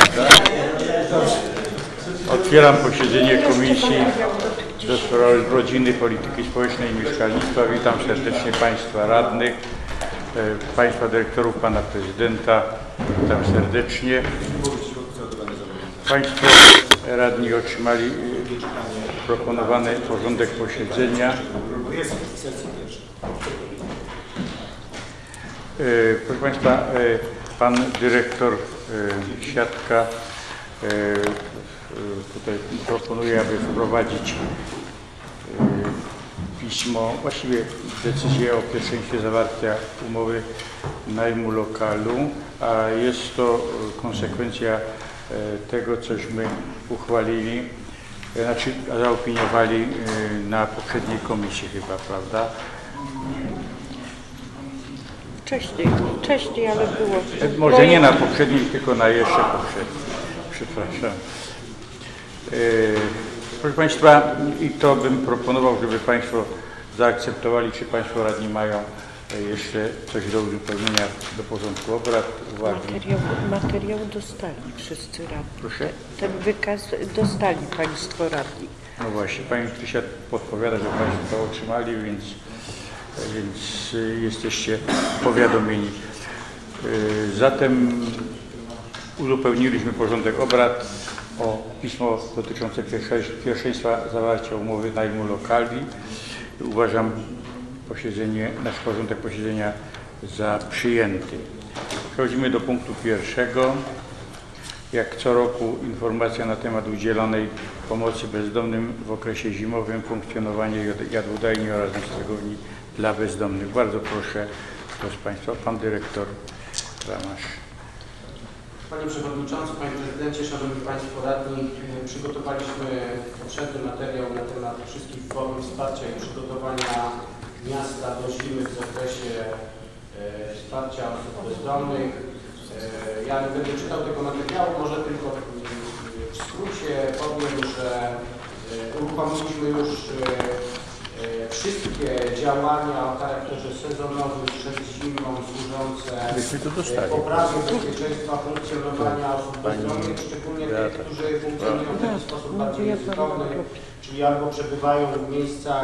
Otwieram posiedzenie Komisji do Spraw Rodziny, Polityki Społecznej i Mieszkalnictwa. Witam serdecznie Państwa radnych, Państwa dyrektorów, Pana Prezydenta. Witam serdecznie. Państwo radni otrzymali proponowany porządek posiedzenia. Proszę Państwa, Pan Dyrektor Siatka tutaj proponuje, aby wprowadzić pismo, właściwie decyzję o pierwszeństwie zawarcia umowy najmu lokalu, a jest to konsekwencja tego, cośmy uchwalili, znaczy zaopiniowali na poprzedniej komisji chyba, prawda? Wcześniej, ale było. Może nie na poprzedniej, tylko na jeszcze poprzedniej. Przepraszam. Proszę Państwa, i to bym proponował, żeby Państwo zaakceptowali, czy Państwo radni mają jeszcze coś do uzupełnienia do porządku obrad, uwagi. Materiał dostali wszyscy radni. Proszę? Ten wykaz dostali Państwo radni. No właśnie, Pani Krysia podpowiada, że Państwo to otrzymali, więc jesteście powiadomieni. Zatem uzupełniliśmy porządek obrad o pismo dotyczące pierwszeństwa zawarcia umowy najmu lokali. Uważam nasz porządek posiedzenia za przyjęty. Przechodzimy do punktu pierwszego. Jak co roku informacja na temat udzielonej pomocy bezdomnym w okresie zimowym, funkcjonowanie jadłodajni oraz noclegowni dla bezdomnych. Bardzo proszę, proszę Państwa, Pan Dyrektor Ramasz. Panie Przewodniczący, Panie Prezydencie, Szanowni Państwo Radni, przygotowaliśmy obszerny materiał na temat wszystkich form wsparcia i przygotowania miasta do zimy w zakresie wsparcia osób bezdomnych. Ja nie będę czytał tego materiału, może tylko w skrócie powiem, że uruchomiliśmy już wszystkie działania o charakterze sezonowym przed zimą służące poprawie bezpieczeństwa funkcjonowania osób bezdomnych, szczególnie tych, którzy funkcjonują w taki sposób bardziej ryzykowny, czyli albo przebywają w miejscach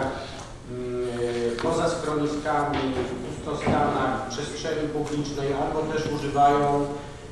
poza schroniskami, w pustostanach, w przestrzeni publicznej, albo też używają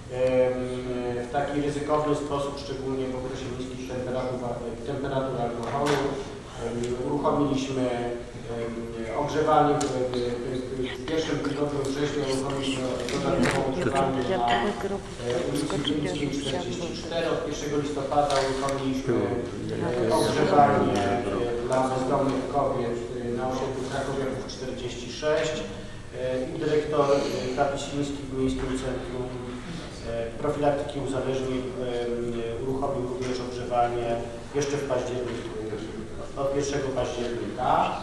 w taki ryzykowny sposób, szczególnie w okresie niskich temperatur alkoholu. Uruchomiliśmy ogrzewanie w pierwszym tygodniu września, uruchomiliśmy dodatkową ogrzewanie na ulicy Wiejskiej 44. Od 1 listopada uruchomiliśmy ogrzewanie dla bezdomnych kobiet na osiedlu Krakowiaków 46 i dyrektor Kapiciński w Miejskim Centrum Profilaktyki Uzależnień uruchomił również ogrzewanie jeszcze w październiku, od 1 października.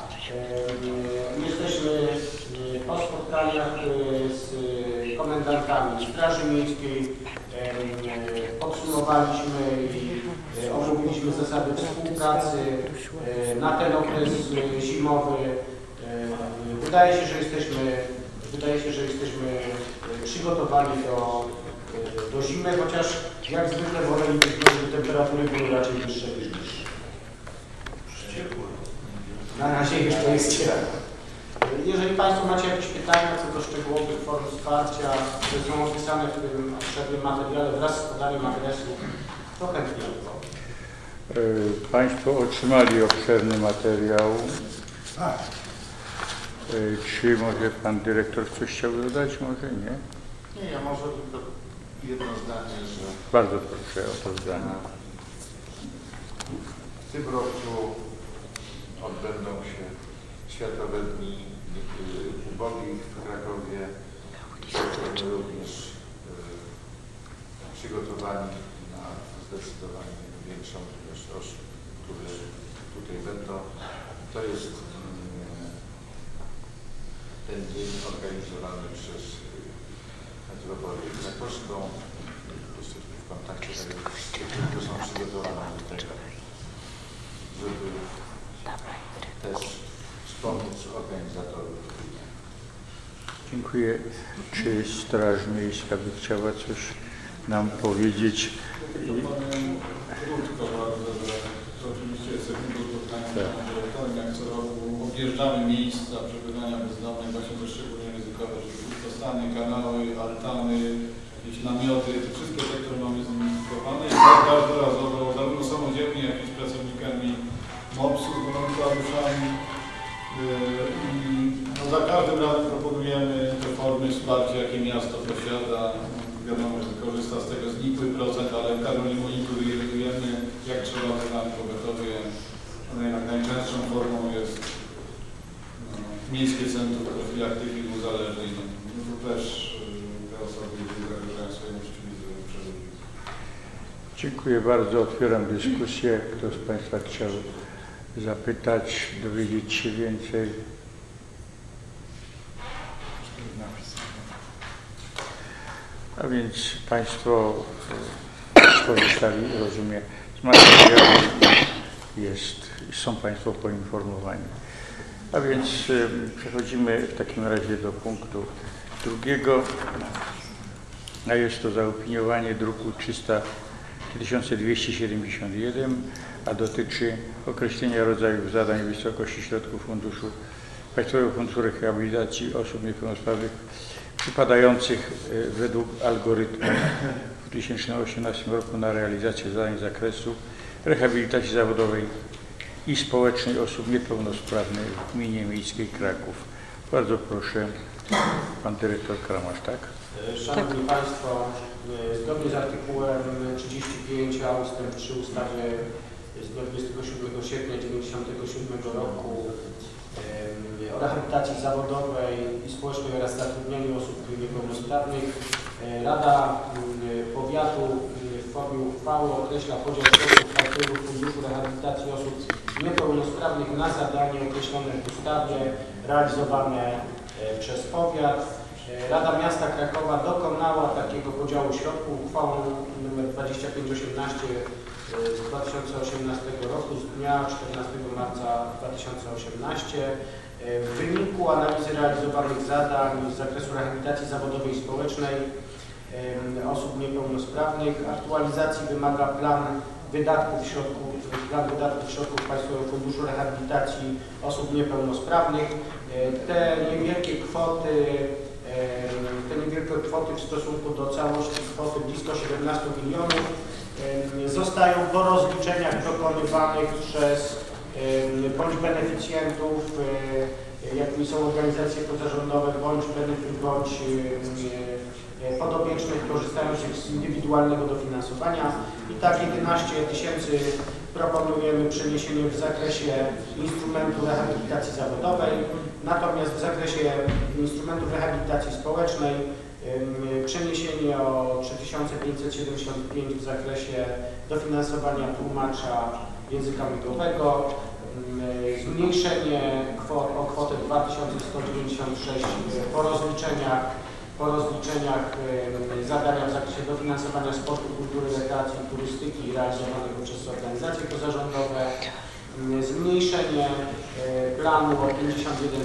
Jesteśmy po spotkaniach z komendantami Straży Miejskiej, podsumowaliśmy i omówiliśmy zasady współpracy na ten okres zimowy. Wydaje się, że jesteśmy przygotowani do zimy, chociaż jak zwykle wolelibyśmy, żeby temperatury były raczej wyższe niż niższe. Na razie jeszcze jest ciepło. Jeżeli Państwo macie jakieś pytania co do szczegółowych form wsparcia, które są opisane w tym obszernym materiale wraz z podaniem adresu, to chętnie odpowiem. Państwo otrzymali obszerny materiał. Czy może Pan Dyrektor coś chciał dodać? Może nie? Nie, ja może tylko jedno zdanie, że bardzo proszę o to zdanie. W tym roku odbędą się Światowe Dni Ubogich w Krakowie. Jesteśmy również przygotowani na zdecydowanie większą ilość osób, które tutaj będą. To jest ten dzień organizowany przez metropolię krakowską. Jesteśmy w kontakcie z wszystkimi, którzy są przygotowani do tego, żeby też wspomóc organizatorów. Dziękuję. Czy Straż Miejska by chciała coś nam powiedzieć Powiem krótko bardzo, że oczywiście jesteśmy do spotkania z panem dyrektorem, jak co roku objeżdżamy miejsca przebywania bezdomnych, właśnie to szczególnie ryzykowe, żeby pustostany, kanały, altany, jakieś namioty, te wszystkie te, które mamy zidentyfikowane i każdorazowo, zarówno samodzielnie, jak i z pracownikami MOPS-u, z wolontariuszami. No, za każdym razem proponujemy te formy wsparcia, jakie miasto posiada. Wiadomo, że korzysta z tego znikły procent, ale w każdym razie monitorujemy, jak trzeba te dane pogotowie. Jednak najczęstszą formą jest Miejskie Centrum Profilaktyki Uzależnień. No to też te osoby zagrażają swojemu życiu przeżyciu. Dziękuję bardzo. Otwieram dyskusję. Kto z Państwa chciał zapytać, dowiedzieć się więcej? A więc Państwo skorzystali, rozumiem, z materiału, są Państwo poinformowani. A więc przechodzimy w takim razie do punktu drugiego, a jest to zaopiniowanie druku 3271, a dotyczy określenia rodzajów zadań i wysokości środków Państwowego Funduszu Rehabilitacji Osób Niepełnosprawnych przypadających według algorytmu w 2018 roku na realizację zadań z zakresu rehabilitacji zawodowej i społecznej osób niepełnosprawnych w Gminie Miejskiej Kraków. Bardzo proszę, Pan Dyrektor Kramarz, tak? Szanowni Państwo, zgodnie z artykułem 35 a ustęp 3 ustawy z dnia 27 sierpnia 1997 roku o rehabilitacji zawodowej i społecznej oraz zatrudnianiu osób niepełnosprawnych, Rada Powiatu w formie uchwały określa podział środków Państwowego Funduszu Rehabilitacji Osób Niepełnosprawnych na zadanie określone w ustawie realizowane przez powiat. Rada Miasta Krakowa dokonała takiego podziału środków uchwałą nr 2518 z 2018 roku z dnia 14 marca 2018. W wyniku analizy realizowanych zadań z zakresu rehabilitacji zawodowej i społecznej osób niepełnosprawnych aktualizacji wymaga plan wydatków środków Państwowego Funduszu Rehabilitacji Osób Niepełnosprawnych. Te niewielkie kwoty w stosunku do całości kwoty blisko 17 milionów zostają po rozliczeniach dokonywanych przez bądź beneficjentów, jakimi są organizacje pozarządowe, bądź podopiecznych korzystających z indywidualnego dofinansowania. I tak 11 000 proponujemy przeniesienie w zakresie instrumentu rehabilitacji zawodowej, natomiast w zakresie instrumentów rehabilitacji społecznej przeniesienie o 3575 w zakresie dofinansowania tłumacza języka migowego, zmniejszenie o kwotę 2196 po rozliczeniach zadania w zakresie dofinansowania sportu, kultury, rekreacji i turystyki realizowanego przez organizacje pozarządowe, zmniejszenie planu o 51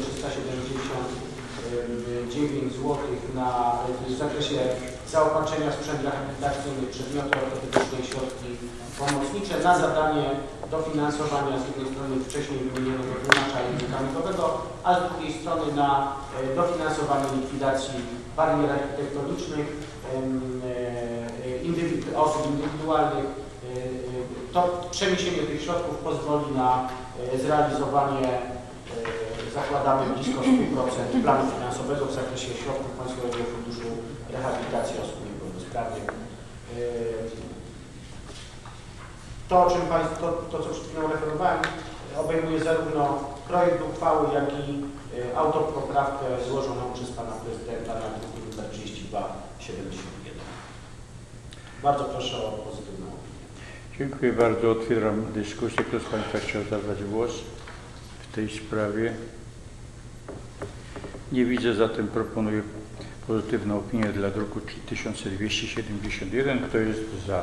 379 zł w zakresie zaopatrzenia w sprzęt rehabilitacyjny, przedmioty ortopedyczne i środki pomocnicze na zadanie dofinansowania z jednej strony wcześniej wymienionego tłumacza języka migowego, a z drugiej strony na dofinansowanie likwidacji barier architektonicznych osób indywidualnych. To przeniesienie tych środków pozwoli na zrealizowanie, zakładamy, blisko 100% planu finansowego w zakresie środków Państwowego Funduszu Rehabilitacji Osób Niepełnosprawnych. To, co przed chwilą referowałem, obejmuje zarówno projekt uchwały, jak i autopoprawkę złożoną przez Pana Prezydenta na druku nr 3271. Bardzo proszę o pozytywną opinię. Dziękuję bardzo. Otwieram dyskusję. Kto z Państwa chciał zabrać głos w tej sprawie? Nie widzę, zatem proponuję pozytywną opinię dla druku 1271. Kto jest za?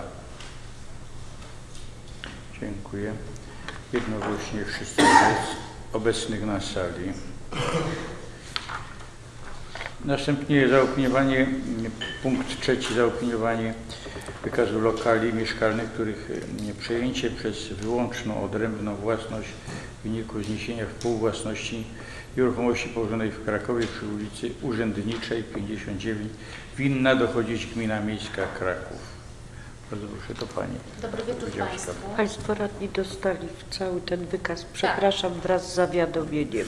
Dziękuję. Jednogłośnie wszyscy obecnych na sali. Następnie zaopiniowanie, punkt 3, zaopiniowanie wykazu lokali mieszkalnych, których przejęcie przez wyłączną odrębną własność w wyniku zniesienia współwłasności nieruchomości położonej w Krakowie przy ulicy Urzędniczej 59 winna dochodzić Gmina Miejska Kraków. Bardzo proszę, to Pani. Dobry wieczór Państwu. Państwo radni dostali cały ten wykaz, przepraszam, wraz z zawiadomieniem.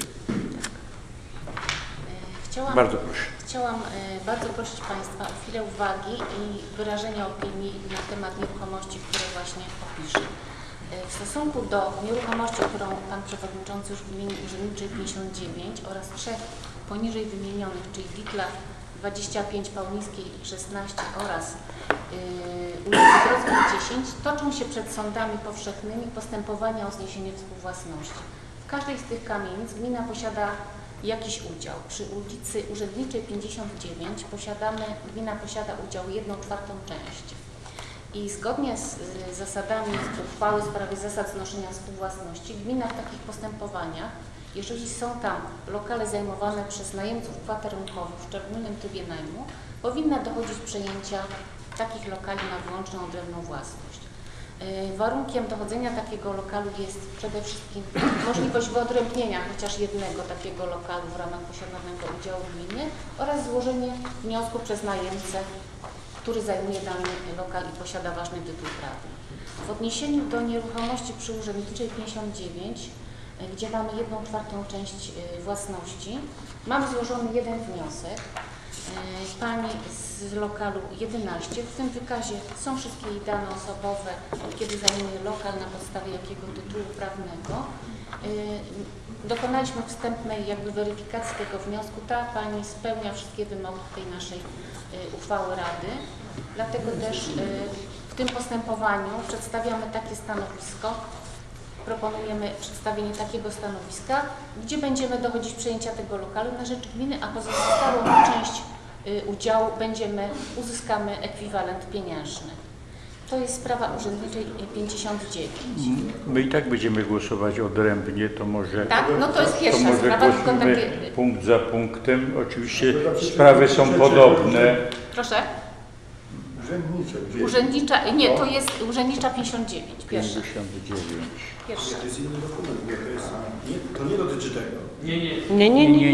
Bardzo proszę. Chciałam bardzo prosić Państwa o chwilę uwagi i wyrażenia opinii na temat nieruchomości, które właśnie opiszę. W stosunku do nieruchomości, którą Pan Przewodniczący już wymienił, Urzędniczej 59 oraz 3 poniżej wymienionych, czyli Witla 25, Paulińskiej 16 oraz ulicy Grodzkiej 10, toczą się przed sądami powszechnymi postępowania o zniesienie współwłasności. W każdej z tych kamienic gmina posiada jakiś udział. Przy ulicy Urzędniczej 59 gmina posiada udział 1/4 część. I zgodnie z zasadami uchwały w sprawie zasad znoszenia współwłasności, gmina w takich postępowaniach, jeżeli są tam lokale zajmowane przez najemców kwaterunkowych w szczególnym trybie najmu, powinna dochodzić przejęcia takich lokali na wyłączną odrębną własność. Warunkiem dochodzenia takiego lokalu jest przede wszystkim możliwość wyodrębnienia chociaż jednego takiego lokalu w ramach posiadanego udziału gminy oraz złożenie wniosku przez najemcę, który zajmuje dany lokal i posiada ważny tytuł prawny. W odniesieniu do nieruchomości przy Urzędniczej 59, gdzie mamy 1/4 część własności, mamy złożony jeden wniosek. Pani z lokalu 11, w tym wykazie są wszystkie jej dane osobowe, od kiedy zajmuje lokal, na podstawie jakiego tytułu prawnego. Dokonaliśmy wstępnej weryfikacji tego wniosku. Ta Pani spełnia wszystkie wymogi tej naszej uchwały Rady. Dlatego też w tym postępowaniu przedstawiamy takie stanowisko. Proponujemy przedstawienie takiego stanowiska, gdzie będziemy dochodzić przejęcia tego lokalu na rzecz gminy, a pozostałą część udziału uzyskamy ekwiwalent pieniężny. To jest sprawa Urzędniczej 59. My i tak będziemy głosować odrębnie, to może... Tak, no to jest pierwsza to może sprawa, tylko głosujmy takie... punkt za punktem. Oczywiście sprawy są podobne. Proszę? Urzędnicze. Urzędnicza, nie, to jest Urzędnicza 59, pierwsza. 59. Pierwsza. To jest inny dokument, to nie dotyczy tego. Nie.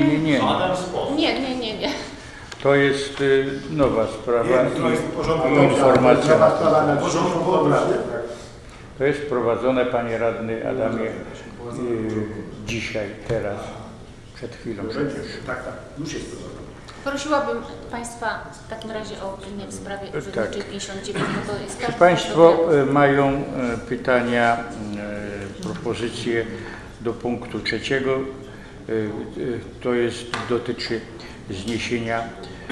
Nie. To jest nowa sprawa To jest i informacja. na porządku obrad. To jest wprowadzone, Panie Radny Adamie, dzisiaj, teraz, przed chwilą przecież. Tak, już jest to. Prosiłabym Państwa w takim razie o opinię w sprawie Urzędniczej 59. No to jest Czy Państwo mają pytania, propozycje do punktu 3? To dotyczy zniesienia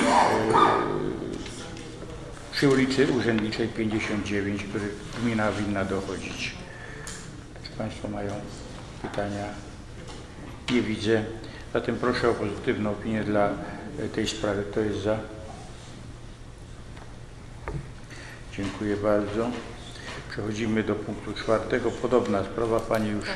przy ulicy Urzędniczej 59, który gmina winna dochodzić. Czy Państwo mają pytania? Nie widzę. Zatem proszę o pozytywną opinię dla tej sprawy. Kto jest za? Dziękuję bardzo. Przechodzimy do punktu 4. Podobna sprawa. Pani już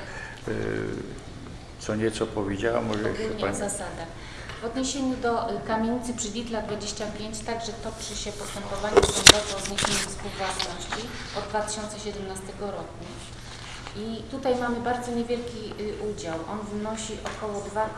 co nieco powiedziała. Może jeszcze Pani... zasada. W odniesieniu do kamienicy przy Witla 25 także toczy się postępowanie sądowe o zniesieniu współwłasności od 2017 roku. I tutaj mamy bardzo niewielki udział. On wynosi około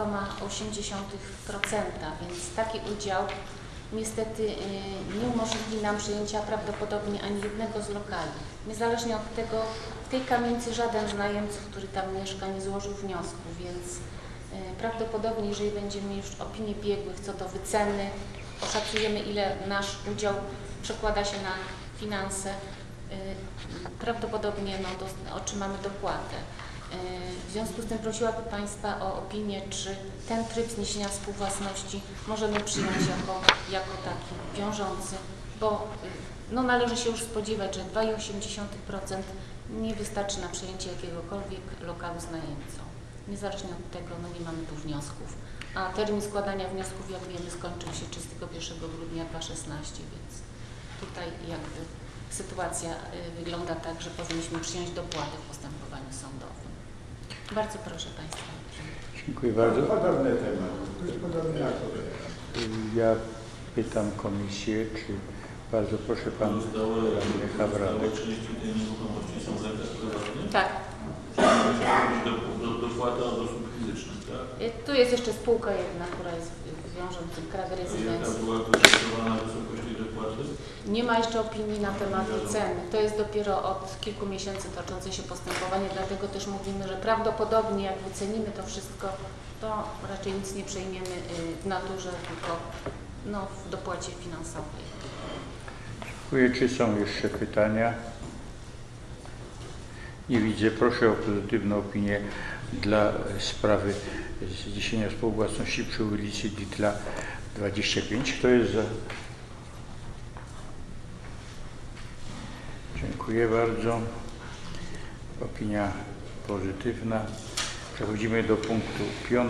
2,8%, więc taki udział niestety nie umożliwi nam przyjęcia prawdopodobnie ani jednego z lokali. Niezależnie od tego, w tej kamienicy żaden z najemców, który tam mieszka, nie złożył wniosku, więc prawdopodobnie, jeżeli będziemy już opinii biegłych co do wyceny, oszacujemy, ile nasz udział przekłada się na finanse, prawdopodobnie otrzymamy dopłatę. W związku z tym prosiłabym Państwa o opinię, czy ten tryb zniesienia współwłasności możemy przyjąć jako taki wiążący, bo należy się już spodziewać, że 2,8% nie wystarczy na przejęcie jakiegokolwiek lokalu z najemcą. Niezależnie od tego nie mamy tu wniosków, a termin składania wniosków, jak wiemy, skończył się 31 grudnia 2016, więc tutaj sytuacja wygląda tak, że powinniśmy przyjąć dopłatę w postępowaniu sądowym. Bardzo proszę Państwa. Dziękuję bardzo. Podobny temat. To jest podobny jak Ja pytam komisję, czy bardzo proszę pan radny Hawranek. Części tej nieruchomości są w rękach prywatnych? Tak. Dopłata od osób fizycznych, tak? Tu jest jeszcze spółka jedna, która jest wiążącym kraj Jaka rezydencji. była wystosowana wysokość tej dopłaty? Nie ma jeszcze opinii na temat ceny. To jest dopiero od kilku miesięcy toczące się postępowanie, dlatego też mówimy, że prawdopodobnie jak wycenimy to wszystko, to raczej nic nie przejmiemy w naturze, tylko no, w dopłacie finansowej. Dziękuję. Czy są jeszcze pytania? Nie widzę. Proszę o pozytywną opinię dla sprawy zniesienia współwłasności przy ulicy Dietla 25. Kto jest za? Dziękuję bardzo. Opinia pozytywna. Przechodzimy do punktu 5.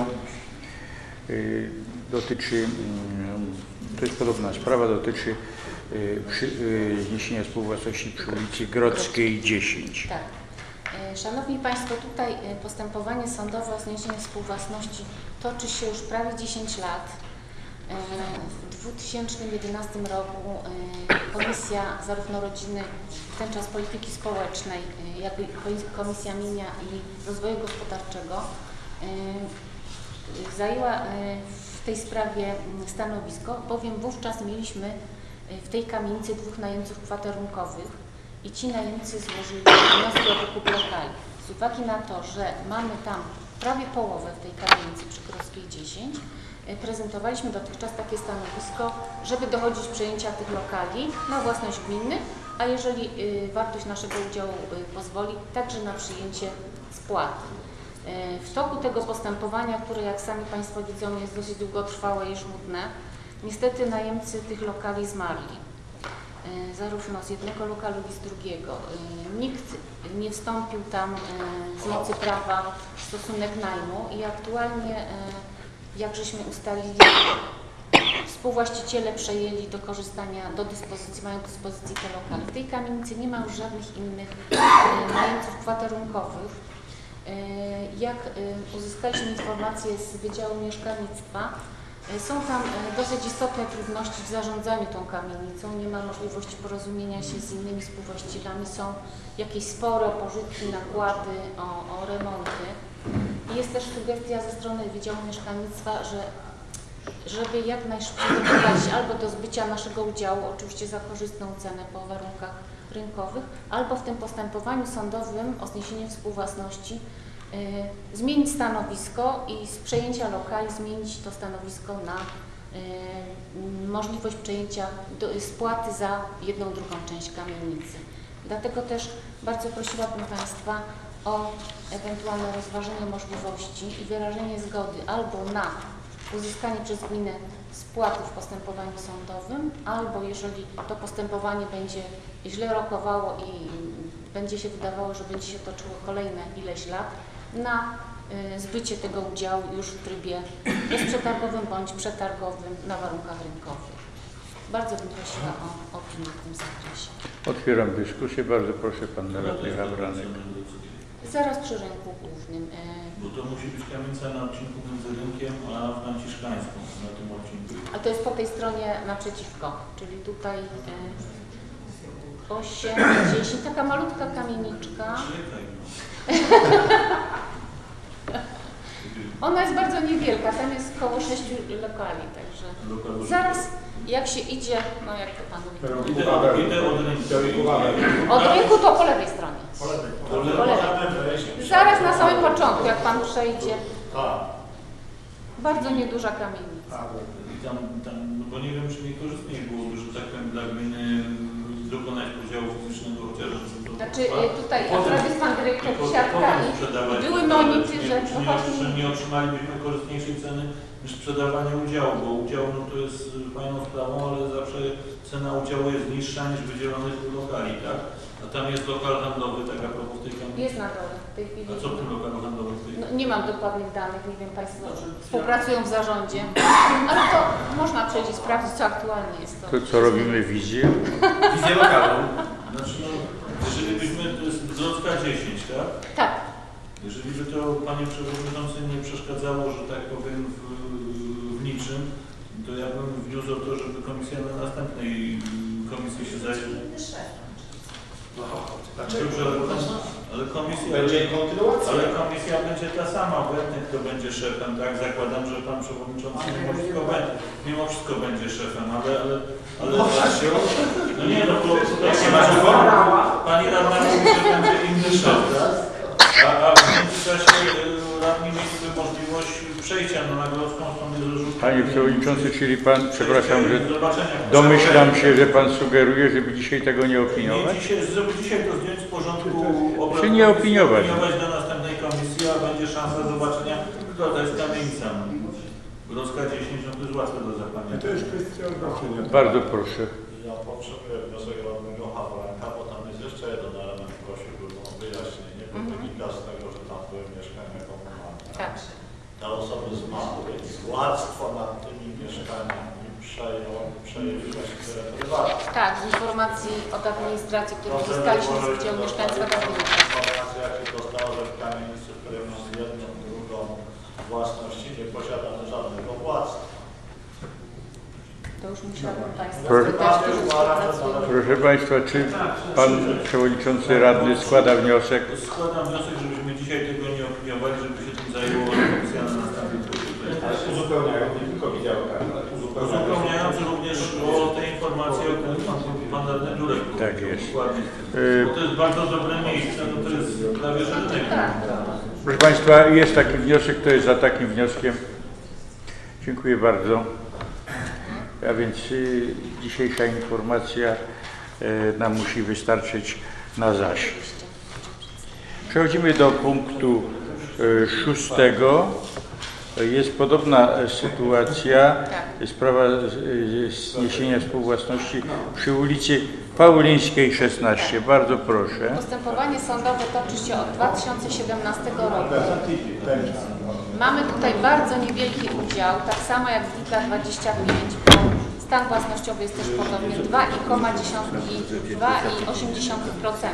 Dotyczy, to jest podobna sprawa, dotyczy zniesienia współwłasności przy ulicy Grodzkiej 10. Tak. Szanowni Państwo, tutaj postępowanie sądowe o zniesienie współwłasności toczy się już prawie 10 lat. W 2011 roku Komisja zarówno Rodziny, ten czas Polityki Społecznej, jak i Komisja Mienia i Rozwoju Gospodarczego zajęła w tej sprawie stanowisko, bowiem wówczas mieliśmy w tej kamienicy 2 najemców kwaterunkowych i ci najemcy złożyli wnioski o wykup lokali. Z uwagi na to, że mamy tam prawie połowę w tej kamienicy przy Grodzkiej 10, prezentowaliśmy dotychczas takie stanowisko, żeby dochodzić przejęcia tych lokali na własność gminy, a jeżeli wartość naszego udziału pozwoli, także na przyjęcie spłaty. W toku tego postępowania, które jak sami Państwo widzą jest dosyć długotrwałe i żmudne, niestety najemcy tych lokali zmarli. Zarówno z jednego lokalu, jak i z drugiego. Nikt nie wstąpił tam z mocy prawa w stosunek najmu i aktualnie, jak żeśmy ustalili, współwłaściciele przejęli do korzystania, mają do dyspozycji te lokale. W tej kamienicy nie ma już żadnych innych najemców kwaterunkowych. Jak uzyskaliśmy informacje z Wydziału Mieszkalnictwa, są tam dosyć istotne trudności w zarządzaniu tą kamienicą, nie ma możliwości porozumienia się z innymi współwłaścicielami, są jakieś spore pożytki, nakłady o remonty. I jest też sugestia ze strony Wydziału Mieszkalnictwa, żeby jak najszybciej doprowadzić albo do zbycia naszego udziału, oczywiście za korzystną cenę po warunkach rynkowych, albo w tym postępowaniu sądowym o zniesienie współwłasności zmienić stanowisko i z przejęcia lokali zmienić to stanowisko na możliwość przejęcia spłaty za 1/2 część kamienicy. Dlatego też bardzo prosiłabym Państwa o ewentualne rozważenie możliwości i wyrażenie zgody albo na uzyskanie przez gminę spłaty w postępowaniu sądowym, albo jeżeli to postępowanie będzie źle rokowało i będzie się wydawało, że będzie się toczyło kolejne ileś lat, na zbycie tego udziału już w trybie bezprzetargowym bądź przetargowym na warunkach rynkowych. Bardzo bym prosiła o opinię w tym zakresie. Otwieram dyskusję. Bardzo proszę pan radny Hawranek. Zaraz przy rynku głównym. Bo to musi być kamienica na odcinku między rynkiem a Franciszkańską, na tym odcinku. A to jest po tej stronie naprzeciwko, czyli tutaj 8, 10, taka malutka kamieniczka. Ona jest bardzo niewielka, tam jest około 6 lokali, także zaraz jak się idzie, no jak to Pan mówi. Idę od rynku. Od rynku to po lewej stronie. Po lewej. Zaraz na samym początku, jak Pan przejdzie. Bardzo nieduża kamienica. Tam, no bo nie wiem, czy niekorzystniej byłoby, że tak powiem, dla gminy dokonać podziału fizycznego, chociaż... Znaczy tutaj akurat jest Pan dyrektor Siatka i były monity, że... Czy nie otrzymalibyśmy korzystniejszej ceny niż sprzedawanie udziału, bo udział no, to jest fajną sprawą, ale zawsze cena udziału jest niższa niż wydzielonych lokali, tak? A tam jest lokal handlowy, tak a propos tej kamienicy. Jest na dole w tej chwili. A co w tym lokalu handlowym? No, nie mam dokładnych danych, nie wiem, Państwo współpracują w zarządzie, ale to można przejść i sprawdzić, co aktualnie jest. To co robimy? Wizję? Wizję lokalną. Znaczy, no, jeżeli byśmy, to jest Grodzka 10, tak? Tak. Jeżeli by to Panie Przewodniczący nie przeszkadzało, że tak powiem, w niczym, komisja na następnej komisji się zajmie. Dobrze, ale komisja, Będzie kontynuacja. ale komisja będzie ta sama, obojętnie kto będzie szefem, tak? Zakładam, że pan przewodniczący mimo wszystko będzie szefem, ale no nie, no bo pani radna mówi, że będzie inny szef, tak? A w międzyczasie radni mieliby możliwość przejścia na Grodzką, stąd jest rozrzutka. Panie Przewodniczący, czyli Pan, przepraszam, że domyślam się, że Pan sugeruje, żeby dzisiaj tego nie opiniować? Żeby dzisiaj to zdjąć z porządku obrad. Czy nie opiniować? Do następnej komisji, a będzie szansa zobaczenia, kto to jest kamienica. Grodzka 10, no to jest łatwe do zapamiętania. To jest kwestia odnoszenia. Bardzo proszę. Ja potrzebuję wniosek radnego Hawranka, bo tam jest jeszcze jeden element, prosiłbym o wyjaśnienie, bo wynika z tego, że tam były mieszkania komunalne. Tak. Te osoby zmarły i władztwo nad tymi mieszkaniami przejęły prywatnie. Tak, z informacji od administracji, które uzyskaliśmy z udziału mieszkaństwa Gawinicy. Informacja, jakie dostało, że w kamienicy, w której masz jedną, drugą własności, nie posiadamy żadnego władztwa. To już musiałabym Państwa Proszę- spytać, którzy współpracują. Proszę Państwa, czy Pan Przewodniczący Radny składa wniosek? Składam wniosek, żebyśmy dzisiaj tego nie opiniowali, żeby się tym zajęło komisja na następnym Ale uzupełniają nie tylko widziałka, ale uzupełniając również o te informacje, o których pan radny Durek mówił. Tak jest. Dokładnie. Bo to jest bardzo dobre miejsce, no to jest prawie że rynek. Proszę Państwa, jest taki wniosek, kto jest za takim wnioskiem? Dziękuję bardzo. A więc dzisiejsza informacja nam musi wystarczyć na zaś. Przechodzimy do punktu 6. Jest podobna sytuacja, sprawa zniesienia współwłasności przy ulicy Paulińskiej 16. Bardzo proszę. Postępowanie sądowe toczy się od 2017 roku. Mamy tutaj bardzo niewielki udział, tak samo jak w WIT 25, bo stan własnościowy jest też podobnie 2,8%.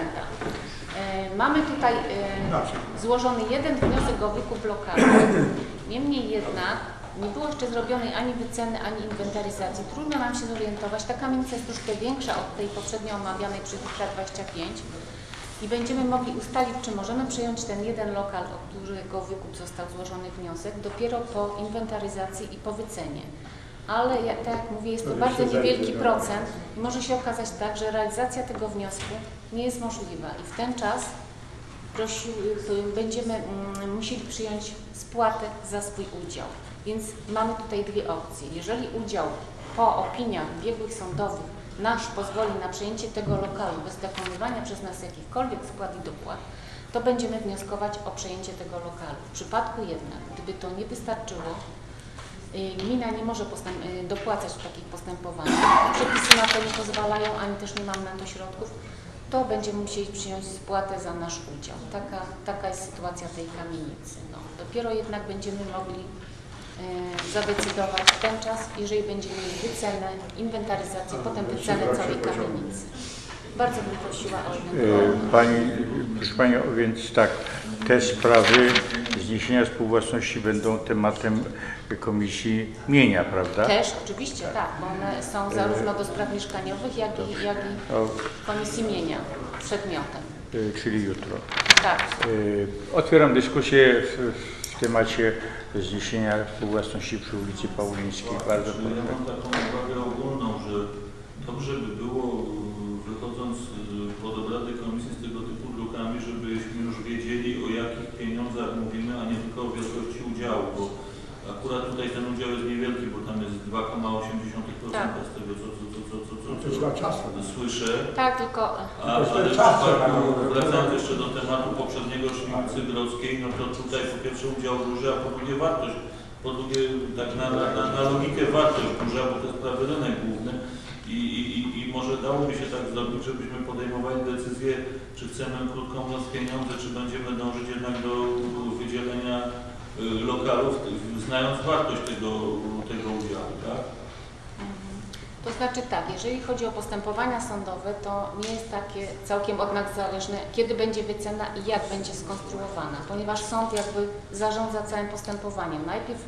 Mamy tutaj złożony jeden wniosek o wykup lokalu. Niemniej jednak nie było jeszcze zrobionej ani wyceny, ani inwentaryzacji. Trudno nam się zorientować. Ta kamienica jest troszkę większa od tej poprzednio omawianej przez WIT 25 i będziemy mogli ustalić, czy możemy przejąć ten jeden lokal, o którego wykup został złożony wniosek, dopiero po inwentaryzacji i po wycenie. Ale tak jak mówię, jest to bardzo niewielki procent i może się okazać tak, że realizacja tego wniosku nie jest możliwa i w ten czas będziemy musieli przyjąć spłatę za swój udział. Więc mamy tutaj dwie opcje. Jeżeli udział po opiniach biegłych sądowych nasz pozwoli na przejęcie tego lokalu bez dokonywania przez nas jakichkolwiek spłat i dopłat, to będziemy wnioskować o przejęcie tego lokalu. W przypadku jednak, gdyby to nie wystarczyło, gmina nie może dopłacać w takich postępowaniach. Przepisy na to nie pozwalają, ani też nie mamy na to środków. To będziemy musieli przyjąć spłatę za nasz udział. Taka jest sytuacja tej kamienicy. No, dopiero jednak będziemy mogli zadecydować w ten czas, jeżeli będziemy mieli wycenę, inwentaryzację, potem wycenę całej kamienicy. Bardzo bym prosiła o Proszę Panią, więc tak, te sprawy zniesienia współwłasności będą tematem Komisji Mienia, prawda? Też, oczywiście, tak, bo one są zarówno do spraw mieszkaniowych, jak i Komisji Mienia przedmiotem. Czyli jutro. Tak. Otwieram dyskusję w temacie zniesienia współwłasności przy ulicy Paulińskiej. Bardzo proszę. Ja mam taką uwagę ogólną, że dobrze by było, wychodząc pod obrady komisji z tego typu drukami, żebyśmy już wiedzieli, o jakich pieniądzach mówimy, a nie tylko o wielkości udziału, bo akurat tutaj ten udział jest niewielki, bo tam jest 2,8% z tego, co słyszę. Tak, tylko... Ale wracając jeszcze do tematu poprzedniego Szymnicy Grodzkiej, no to tutaj po pierwsze udział duży, a po drugie wartość. Po drugie tak na logikę wartość duża, bo to jest prawie rynek główny i może dałoby się tak zrobić, żebyśmy podejmowali decyzję, czy chcemy krótką noc pieniądze, czy będziemy dążyć jednak do wydzielenia lokalów, znając wartość tego udziału, tak? To znaczy tak, jeżeli chodzi o postępowania sądowe, to nie jest takie całkiem od nas zależne, kiedy będzie wycena i jak będzie skonstruowana, ponieważ sąd jakby zarządza całym postępowaniem. Najpierw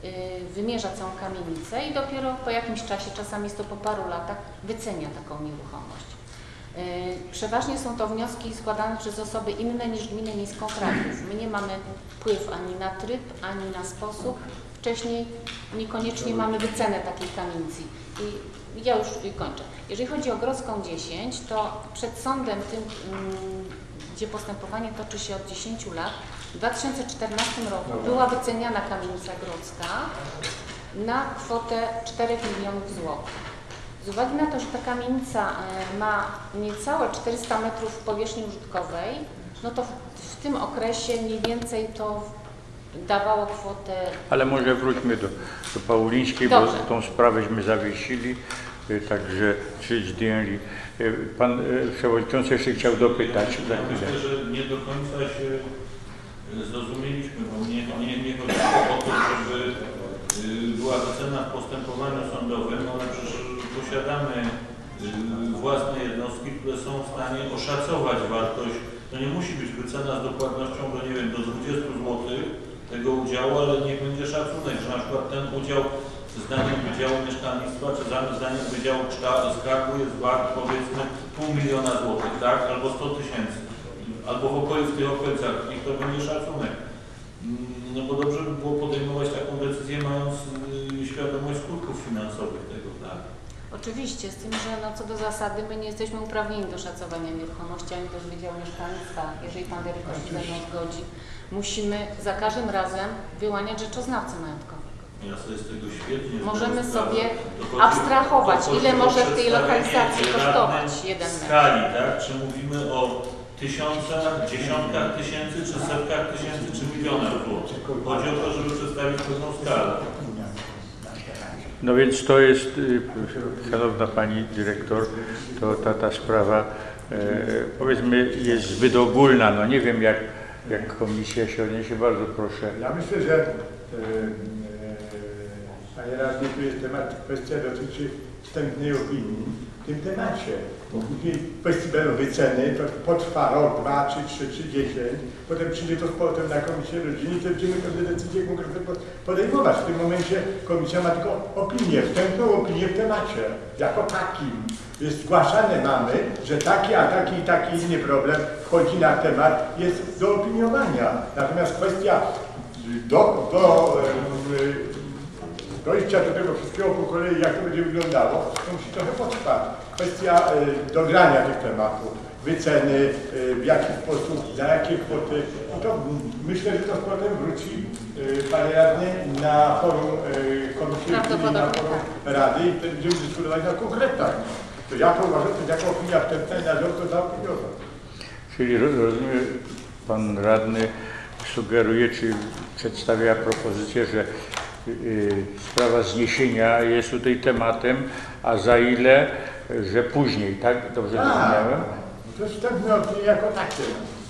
wymierza całą kamienicę i dopiero po jakimś czasie, czasami jest to po paru latach, wycenia taką nieruchomość. Przeważnie są to wnioski składane przez osoby inne niż gminy Niskąkraków. My nie mamy wpływ ani na tryb, ani na sposób. Wcześniej niekoniecznie mamy wycenę takiej kamienicy. I ja już kończę. Jeżeli chodzi o Grodzką 10, to przed sądem tym, gdzie postępowanie toczy się od 10 lat, w 2014 roku była wyceniana kamienica grodzka na kwotę 4 milionów złotych. Z uwagi na to, że ta kamienica ma niecałe 400 metrów powierzchni użytkowej, no to w tym okresie mniej więcej to dawało kwotę... Ale może wróćmy do Paulińskiej, Dobrze. bo tą sprawęśmy zawiesili, także czy zdjęli. Pan przewodniczący jeszcze chciał dopytać za chwilę. Myślę, że nie do końca się zrozumieliśmy, bo nie chodziło o to, żeby była wycena w postępowaniu sądowym, ale przecież posiadamy własne jednostki, które są w stanie oszacować wartość. To nie musi być wycena z dokładnością do, nie wiem, do 20 zł tego udziału, ale niech będzie szacunek, że na przykład ten udział zdaniem Wydziału Mieszkalnictwa, czy zdaniem Wydziału Skarbu jest wart, powiedzmy, 500 000 złotych, tak? Albo 100 000, albo w tych okolicach, niech to będzie szacunek. No bo dobrze by było podejmować taką decyzję, mając świadomość skutków finansowych tego, tak? Oczywiście, z tym, że no, co do zasady my nie jesteśmy uprawnieni do szacowania nieruchomości, ani też Wydziału Mieszkalnictwa. Jeżeli Pan Dyrektor się ze mną zgodzi, musimy za każdym razem wyłaniać rzeczoznawcę majątkowego. Ja sobie z tego świetnie Możemy zdaję sobie sprawę. abstrahować, ile o może w tej lokalizacji przedstawienie kosztować radnej 1 metr. skali, tak? Czy mówimy o tysiącach, dziesiątkach tysięcy, czy setkach tysięcy, czy milionach złotych? Chodzi o to, żeby przedstawić pewną skalę. No więc to jest, szanowna pani dyrektor, to ta sprawa, powiedzmy, jest zbyt ogólna. No nie wiem, jak komisja się odniesie. Bardzo proszę. Ja myślę, że panie radny, tu jest kwestia dotyczy wstępnej opinii w tym temacie. Bo później w kwestii będą wyceny, to potrwa rok, 2, czy 3, czy 10. Potem przyjdzie to z powrotem na komisję rodziny i to będziemy pewne decyzje konkretne podejmować. W tym momencie komisja ma tylko opinię, wstępną opinię w temacie, jako takim. Jest zgłaszane mamy, że taki, a taki i taki inny problem wchodzi na temat, jest do opiniowania. Natomiast kwestia dojścia do tego wszystkiego po kolei, jak to będzie wyglądało, to musi trochę potrwać. Kwestia dogrania tych tematów, wyceny, w jaki sposób, za jakie kwoty. I to myślę, że to z powrotem wróci, panie radny, na forum komisji, na forum rady i wtedy będziemy dyskutować na konkretach. To ja to uważam, to jest jako opinia wstępna i nadzór to zaopiniować. Czyli rozumiem, pan radny sugeruje, czy przedstawia propozycję, że sprawa zniesienia jest tutaj tematem, a za ile, że później, tak? Dobrze zrozumiałem? To jest wstępne opinie jako takie.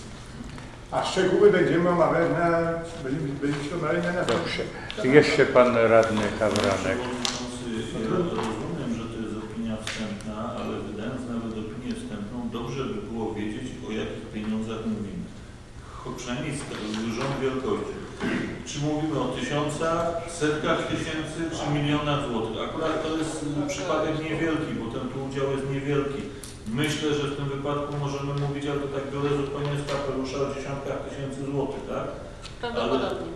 A szczegóły będziemy omawiać będziemy omawiać na Dobrze. Jeszcze pan radny Hawranek. Ja rozumiem, że to jest opinia wstępna, ale wydając nawet opinię wstępną, dobrze by było wiedzieć, o jakich pieniądzach mówimy. Przynajmniej z dużą wielkością. Czy mówimy o tysiącach, setkach tysięcy, czy milionach złotych? Akurat to jest przypadek niewielki, bo ten tu udział jest niewielki. Myślę, że w tym wypadku możemy mówić, ale to tak biorę zupełnie z kapelusza, o dziesiątkach tysięcy złotych, tak? Prawdopodobnie.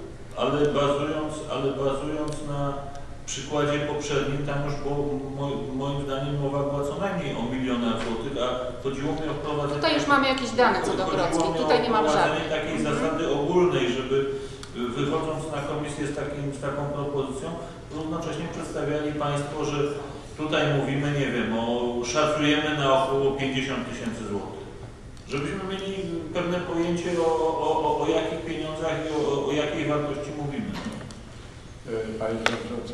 Ale bazując na przykładzie poprzednim, tam już było, moim zdaniem mowa była co najmniej o milionach złotych, a chodziło mi o wprowadzenie... Tutaj już mamy jakieś dane co do Grodzkiej, tutaj nie mam żadnych. Takiej zasady ogólnej, żeby wychodząc na komisję z taką propozycją, równocześnie przedstawiali Państwo, że tutaj mówimy, nie wiem, szacujemy na około 50 000 złotych. Żebyśmy mieli pewne pojęcie o jakich pieniądzach i o jakiej wartości mówimy. Panie Przewodniczący,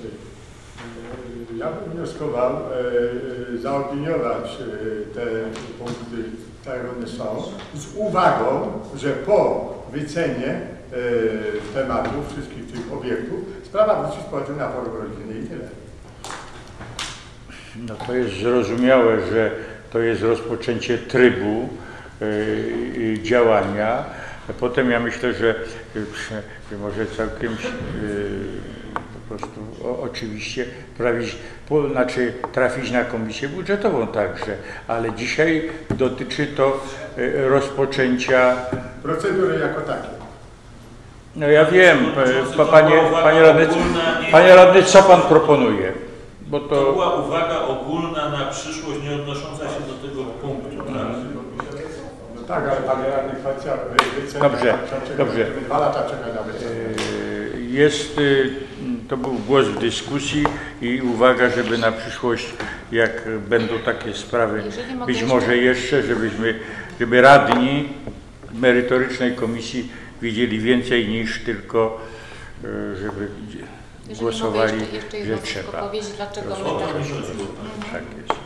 ja bym wnioskował zaopiniować te punkty, tak jak one są, z uwagą, że po wycenie tematów wszystkich tych obiektów sprawa wróci z powrotem na forum rodziny i tyle. No to jest zrozumiałe, że to jest rozpoczęcie trybu działania. Potem ja myślę, że może całkiem prostu oczywiście trafić na komisję budżetową także, ale dzisiaj dotyczy to rozpoczęcia Procedury jako takie. No ja wiem, panie radny, co pan proponuje? Bo to była uwaga ogólna na przyszłość, nie odnosząca się do tego punktu. No tak, ale panie radny kwestia wycenia. Dobrze. 2 lata czeka na wycenę. To był głos w dyskusji i uwaga, żeby na przyszłość, jak będą takie sprawy, być może jeszcze, żeby radni merytorycznej komisji wiedzieli więcej niż tylko, żeby głosowali, że trzeba. Powiedzieć, dlaczego my tak jest.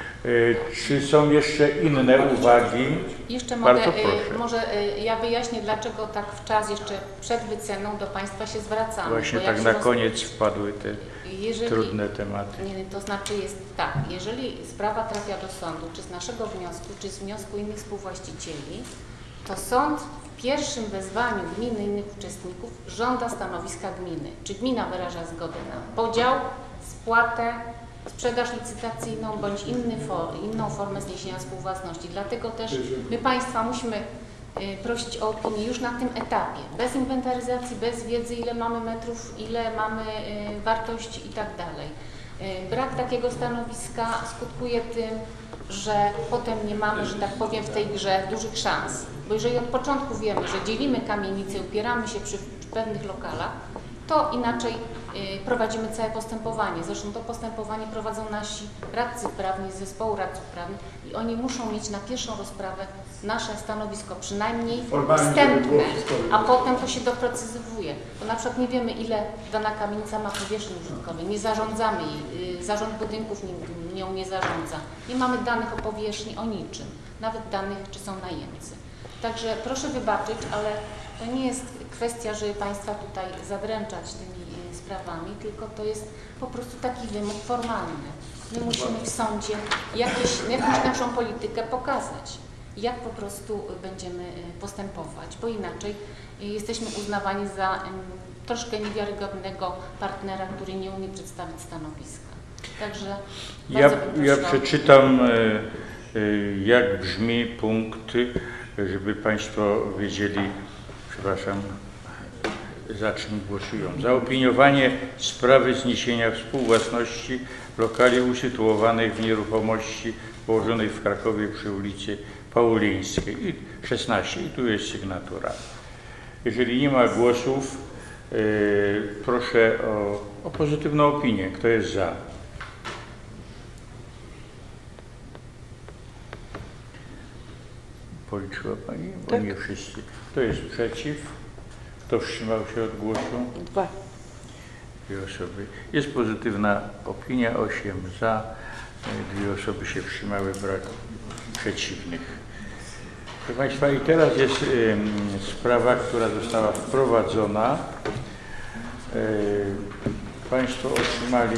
Czy są jeszcze inne uwagi? Jeszcze Bardzo mogę, proszę. może ja wyjaśnię, dlaczego tak w czas jeszcze przed wyceną do Państwa się zwracamy. Właśnie tak na koniec wpadły te trudne tematy. Nie, to znaczy jest tak, jeżeli sprawa trafia do sądu, czy z naszego wniosku, czy z wniosku innych współwłaścicieli, to sąd w pierwszym wezwaniu gminy i innych uczestników żąda stanowiska gminy. Czy gmina wyraża zgodę na podział, spłatę, sprzedaż licytacyjną bądź inną formę zniesienia współwłasności. Dlatego też my Państwa musimy prosić o opinię już na tym etapie, bez inwentaryzacji, bez wiedzy, ile mamy metrów, ile mamy wartości i tak dalej. Brak takiego stanowiska skutkuje tym, że potem nie mamy, że tak powiem, w tej grze dużych szans. Bo jeżeli od początku wiemy, że dzielimy kamienicę, upieramy się przy pewnych lokalach, to inaczej prowadzimy całe postępowanie. Zresztą to postępowanie prowadzą nasi radcy prawni z zespołu radców prawnych i oni muszą mieć na pierwszą rozprawę nasze stanowisko, przynajmniej wstępne, a potem to się doprecyzowuje. Bo na przykład nie wiemy, ile dana kamienica ma powierzchni użytkowej, nie zarządzamy jej, zarząd budynków nią nie zarządza. Nie mamy danych o powierzchni, o niczym, nawet danych, czy są najemcy. Także proszę wybaczyć, ale to nie jest kwestia, żeby Państwa tutaj zadręczać tymi sprawami, tylko to jest po prostu taki wymóg formalny. My musimy w sądzie jakąś naszą politykę pokazać, jak po prostu będziemy postępować, bo inaczej jesteśmy uznawani za troszkę niewiarygodnego partnera, który nie umie przedstawić stanowiska. Także ja przeczytam, jak brzmi punkt, żeby Państwo wiedzieli, przepraszam, za czym głosują. Zaopiniowanie sprawy zniesienia współwłasności lokali usytuowanych w nieruchomości położonej w Krakowie przy ulicy Paulińskiej i 16. I tu jest sygnatura. Jeżeli nie ma głosów, proszę o pozytywną opinię. Kto jest za? Policzyła Pani? Bo tak. Nie wszyscy. Kto jest przeciw? Kto wstrzymał się od głosu? 2. 2 osoby. Jest pozytywna opinia, 8 za, 2 osoby się wstrzymały, brak przeciwnych. Proszę Państwa, i teraz jest sprawa, która została wprowadzona. Państwo otrzymali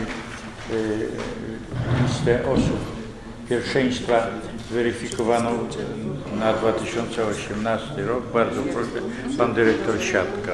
listę osób pierwszeństwa zweryfikowaną na 2018 rok. Bardzo proszę, pan dyrektor Siatka.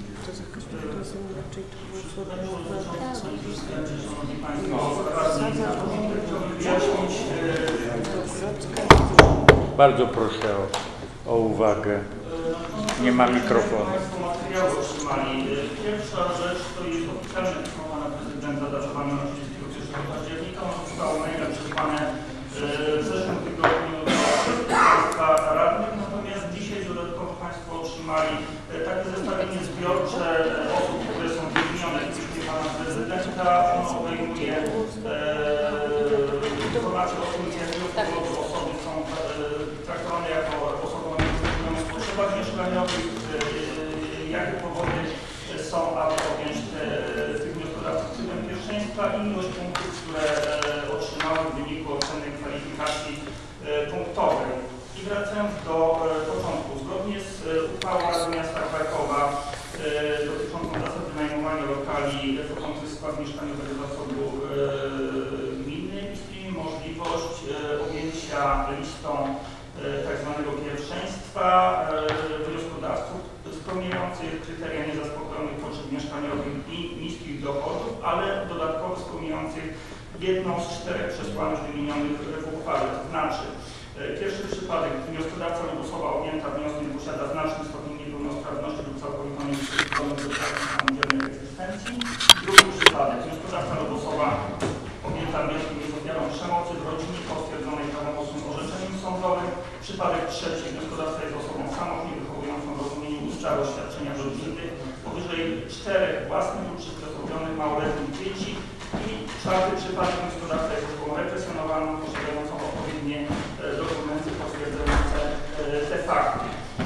Bardzo proszę o uwagę. Nie ma mikrofonu. Pierwsza rzecz to jest oficjalne pismo pana prezydenta datowane na 31 października. Ono zostało mailem przesłane w zeszłym tygodniu do Państwa radnych. Natomiast dzisiaj dodatkowo Państwo otrzymali takie zestawienie zbiorcze osób, które są wymienione w piśmie pana prezydenta. Ono obejmuje informacje o tym, z jakiego powodu osoby są traktowane jako osoby o potrzebach mieszkaniowych, jakie powody są, aby objąć tych wnioskodawców trybem pierwszeństwa i ilość punktów, które otrzymały w wyniku oceny kwalifikacji punktowej. I wracając do początku, zgodnie z uchwałą Rady Miasta Krakowa dotyczącą zasad wynajmowania lokali wchodzących w skład mieszkaniowego zasobu gminy istnieje możliwość objęcia listą tak zwanego pierwszeństwa wnioskodawców spełniających kryteria niezaspokojonych potrzeb mieszkaniowych mieszkaniowym i niskich dochodów, ale dodatkowo spełniających jedną z 4 przesłanek wymienionych w uchwale. To znaczy, pierwszy przypadek, gdy wnioskodawca lub osoba objęta wnioskiem posiada znaczny stopień niepełnosprawności lub całkowitą niezdolność do pracy samodzielnej egzystencji. Drugi przypadek, wnioskodawca lub osoba objęta wnioskiem jest ofiarą przemocy w rodzinie potwierdzonej prawomocnym orzeczeniem sądowym. Przypadek trzeci, wnioskodawca jest osobą samotnie wychowującą w rozumieniu ustaw o świadczeniach rodzinnych powyżej 4 własnych lub przysposobionych małoletnich dzieci. I czwarty przypadek, wnioskodawca jest osobą represjonowaną, posiadającą odpowiednie dokumenty potwierdzające te fakty.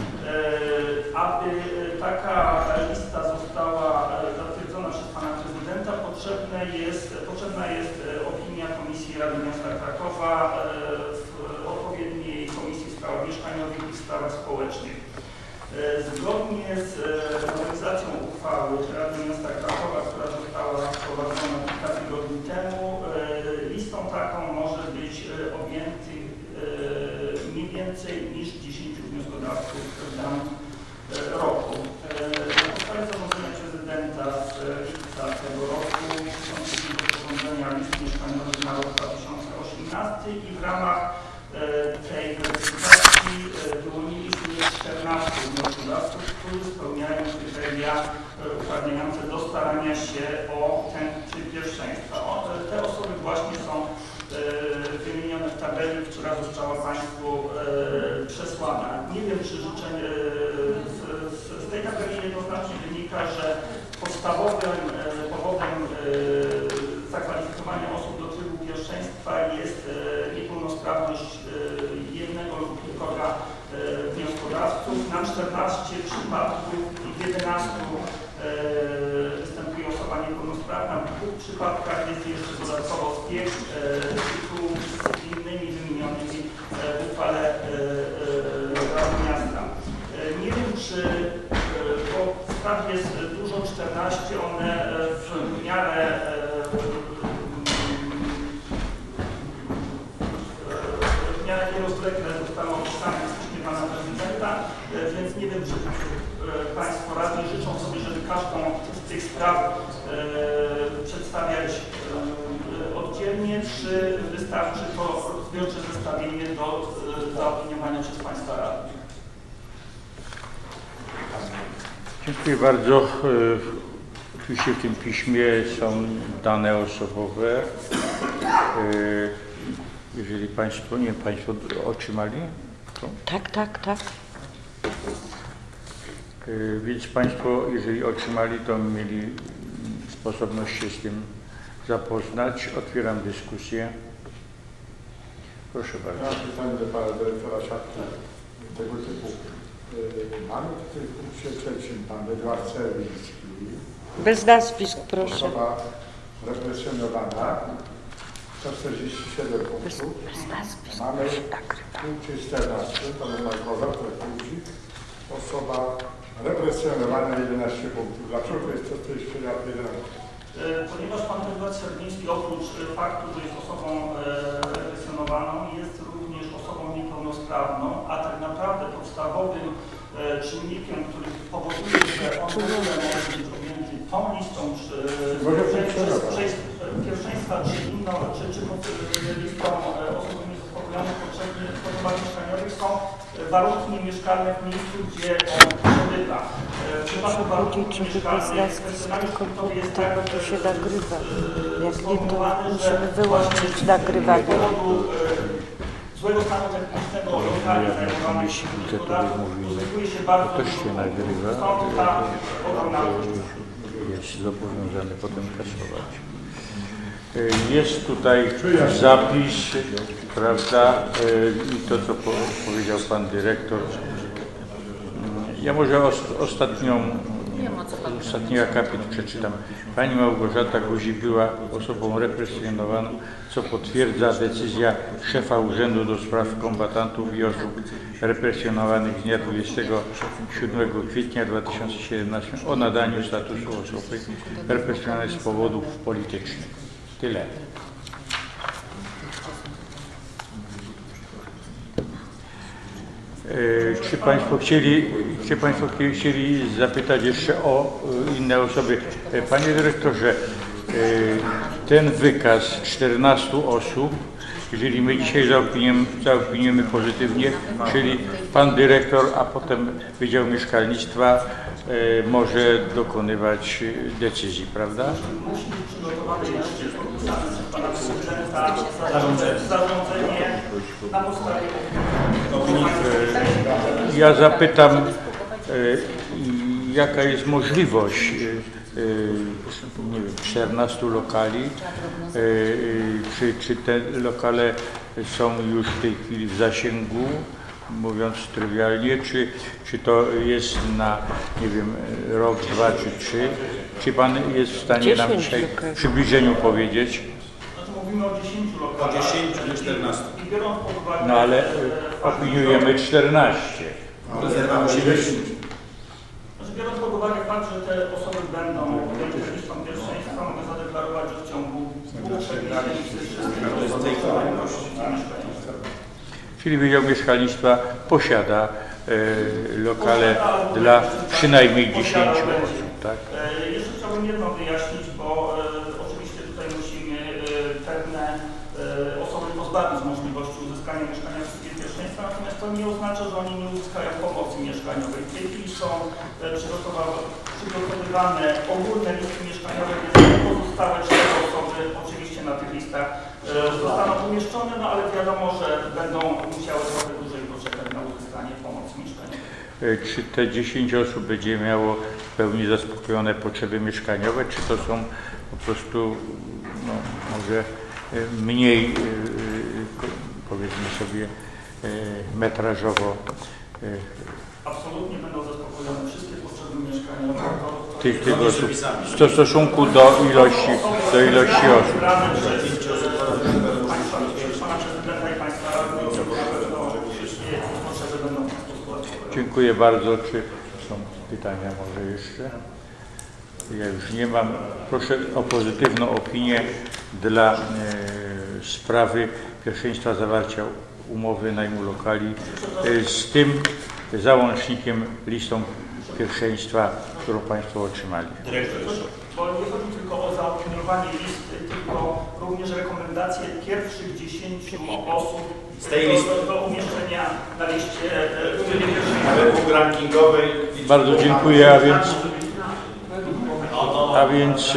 Aby taka lista została zatwierdzona przez pana prezydenta, potrzebna jest opinia Komisji Rady Miasta Krakowa, odpowiedniej Komisji Spraw Mieszkaniowych i Spraw Społecznych. Zgodnie z nowelizacją uchwały Rady Miasta Krakowa, która została wprowadzona kilka tygodni temu, listą taką może być objętych nie więcej niż 10 wnioskodawców w danym roku. Na podstawie zarządzenia prezydenta z lipca tego roku przystąpiliśmy do sporządzenia listy mieszkaniowych na rok 2018 i w ramach tej weryfikacji wyłoniliśmy 14 wnioskodawców, którzy spełniają kryteria uprawniające do starania się o ten typ pierwszeństwa. Te osoby właśnie są wymienione w tabeli, która została Państwu przesłana. Nie wiem, czy życzenie z tej tabeli jednoznacznie wynika, że podstawowym powodem zakwalifikowania osób do trybu pierwszeństwa jest niepełnosprawność jednego lub kilkora wnioskodawców. Na 14 przypadków i 11 występuje osoba niepełnosprawna. W 2 przypadkach jest jeszcze dodatkowo zbieg tytułów z innymi wymienionymi w uchwale Rady Miasta. Nie wiem, czy bo spraw jest dużo, 14, one w miarę nierozwlekle zostały opisane w piśmie pana prezydenta, więc nie wiem, czy Państwo radni życzą sobie, żeby każdą z tych spraw przedstawiać oddzielnie, czy wystarczy to zbiorcze zestawienie do zaopiniowania przez Państwa radnych. Dziękuję bardzo. Oczywiście w tym piśmie są dane osobowe. Jeżeli Państwo, nie Państwo otrzymali to? Tak. Więc Państwo, jeżeli otrzymali, to mieli sposobność się z tym zapoznać. Otwieram dyskusję. Proszę bardzo. Ja mam pytanie do pana dyrektora siatki tego typu. Mamy tutaj w punkcie trzecim pan Edward Serwiński. Bez nazwisk, proszę. Osoba represjonowana. 147 punktów. Mamy w punkcie 14 pan Markowa, osoba represjonowana 11 punktów. Dlaczego to jest to jeszcze raz 11? Ponieważ pan Edward Serwiński oprócz faktu, że jest osobą represjonowaną, jest również osobą niepełnosprawną, a tak naprawdę podstawowym czynnikiem, który powoduje, że on w ogóle może być objęty tą listą pierwszeństwa, czy inną, czy listą osób niezaspokojonych potrzeb mieszkaniowych są warunki niemieszkalne w miejscu, gdzie on przebywa. W przypadku warunków niemieszkalnych personalnie punktowy jest tak, to się nagrywa. Jak nie, to musimy wyłączyć nagrywanie. Złego stanu technicznego lokali zajmowanych uzyskuje się bardzo to się nagrywa. Stąd ta ogromna jest zobowiązany potem kasować. Jest tutaj zapis, prawda, i to, co powiedział pan dyrektor. Ja może ostatni akapit przeczytam. Pani Małgorzata Guzik była osobą represjonowaną, co potwierdza decyzja szefa Urzędu do Spraw Kombatantów i Osób Represjonowanych z dnia 27 kwietnia 2017 o nadaniu statusu osoby represjonowanej z powodów politycznych. Tyle. Czy Państwo chcieli zapytać jeszcze o inne osoby? Panie Dyrektorze, ten wykaz 14 osób, jeżeli my dzisiaj zaopiniujemy pozytywnie, czyli Pan Dyrektor, a potem Wydział Mieszkalnictwa może dokonywać decyzji, prawda? Musi być przygotowane jeszcze Pana Prezydenta zarządzenie na podstawie Ja zapytam, jaka jest możliwość, nie wiem, 14 lokali, czy te lokale są już w tej chwili w zasięgu, mówiąc trywialnie, czy to jest na, nie wiem, rok, 2 czy 3? Czy Pan jest w stanie nam dzisiaj w przybliżeniu powiedzieć? Mówimy o 10 lokalach. O 10, nie 14. I biorąc pod uwagę... No ale opiniujemy 14. Rezerwa musi być. Znaczy, biorąc pod uwagę fakt, że te osoby będą objęte listą pierwszeństwa, mogę zadeklarować, że w ciągu 2-3 miesięcy Czyli Wydział Mieszkalnictwa posiada lokale dla przynajmniej 10 osób, tak? Jeszcze chciałbym jedno wyjaśnić, bo oczywiście tutaj musimy pewne osoby pozbawić możliwości uzyskania mieszkania w trybie pierwszeństwa, natomiast to nie oznacza, że oni nie uzyskają pomocy mieszkaniowej. W tej chwili są przygotowywane ogólne listy mieszkaniowe, więc pozostałe 4 osoby oczywiście na tych listach zostaną umieszczone, no ale wiadomo, że będą musiały trochę dłużej poczekać na uzyskanie pomocy mieszkaniowej. Czy te 10 osób będzie miało w pełni zaspokojone potrzeby mieszkaniowe, czy to są po prostu, no, może mniej, powiedzmy sobie, metrażowo? Absolutnie będą zaspokojone wszystkie potrzeby mieszkaniowe. Tych osób w stosunku do ilości osób. Dziękuję bardzo. Czy są pytania może jeszcze? Ja już nie mam. Proszę o pozytywną opinię dla sprawy pierwszeństwa zawarcia umowy najmu lokali z tym załącznikiem, listą pierwszeństwa, którą Państwo otrzymali. Bo nie chodzi tylko o zaopiniowanie listy, tylko również rekomendacje pierwszych 10 osób z tej listy do umieszczenia na liście według rankingowej. Bardzo dziękuję, a więc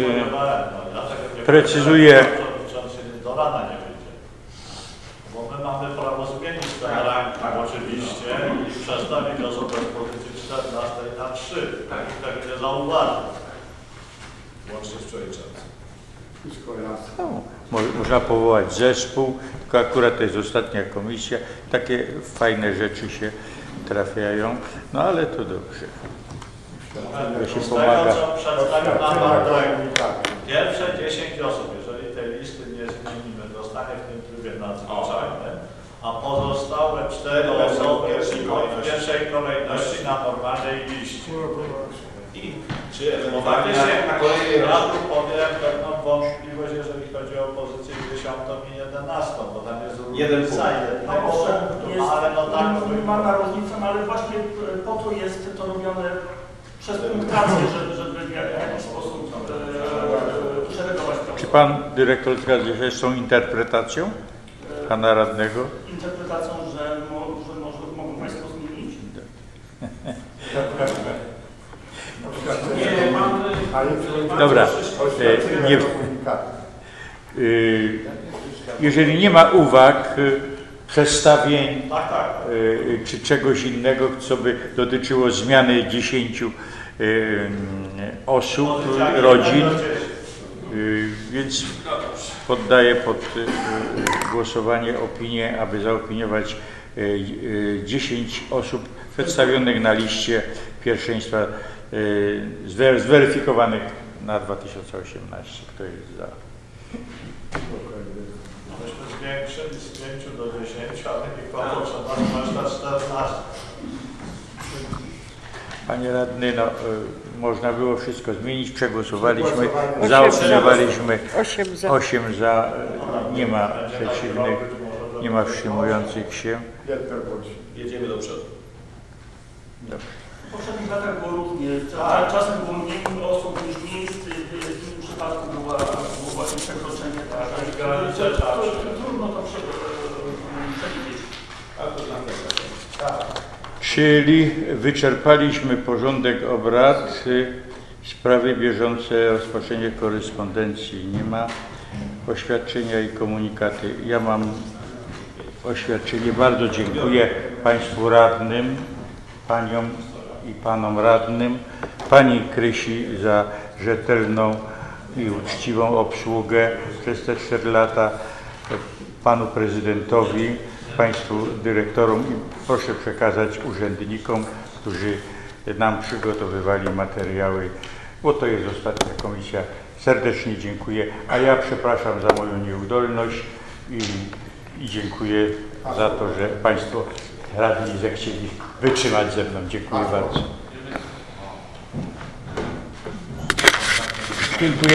precyzuję. Do rana nie wyjdzie. Bo my mamy prawo zmienić ten ranking oczywiście i przestawić osobę z pozycji 14 na 3. Tak nie zauważy. Łącznie z przewodniczącym. No, można powołać zespół, tylko akurat to jest ostatnia komisja. Takie fajne rzeczy się trafiają, no ale to dobrze. To się pomaga. Z tego, co przedstawił nam Bartek, pierwsze 10 osób, jeżeli tej listy nie zmienimy, zostanie w tym trybie nadzwyczajnym, a pozostałe 4 osoby w pierwszej kolejności na normalnej liście. Czy ewentualnie ja tu powiem pewną wątpliwość, jeżeli chodzi o pozycję 10 i 11, bo tam jest różnica ale no tak. Minimalna różnica, no ale właśnie po to jest to robione przez punktację, żeby w jakiś sposób uszeregować to. Czy Pan Dyrektor zgadza się z tą interpretacją Pana Radnego? Interpretacją, że mogą Państwo zmienić? Dobra. Jeżeli nie ma uwag, przestawień czy czegoś innego, co by dotyczyło zmiany 10 osób, rodzin, więc poddaję pod głosowanie opinię, aby zaopiniować 10 osób przedstawionych na liście pierwszeństwa zweryfikowanych na 2018. Kto jest za? Myśmy zwiększyli z 5 do 10, ale nikogo trzeba na 14. Panie Radny, no, można było wszystko zmienić, przegłosowaliśmy, zaopiniowaliśmy 8 za, nie ma przeciwnych, nie ma wstrzymujących się. jedziemy do przodu. W poprzednich latach było różnie. Czasem było mniej osób niż miejsc, w innym przypadku było właśnie przekroczenie. Trudno to przewidzieć. Czyli wyczerpaliśmy porządek obrad. Sprawy bieżące, rozpoczęcie korespondencji nie ma. Oświadczenia i komunikaty. Ja mam oświadczenie. Bardzo dziękuję Państwu radnym, Paniom i Panom radnym, Pani Krysi za rzetelną i uczciwą obsługę przez te 4 lata, Panu Prezydentowi, Państwu dyrektorom i proszę przekazać urzędnikom, którzy nam przygotowywali materiały, bo to jest ostatnia komisja. Serdecznie dziękuję, a ja przepraszam za moją nieudolność i dziękuję za to, że Państwo radni zechcieli wytrzymać ze mną. Dziękuję bardzo. Dziękuję.